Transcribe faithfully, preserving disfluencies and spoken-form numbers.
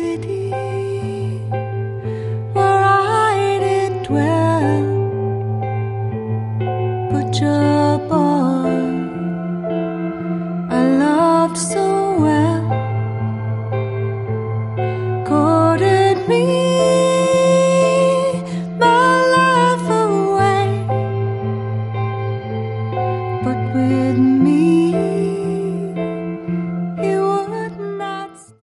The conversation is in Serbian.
city where I did dwell, butcher boy I loved so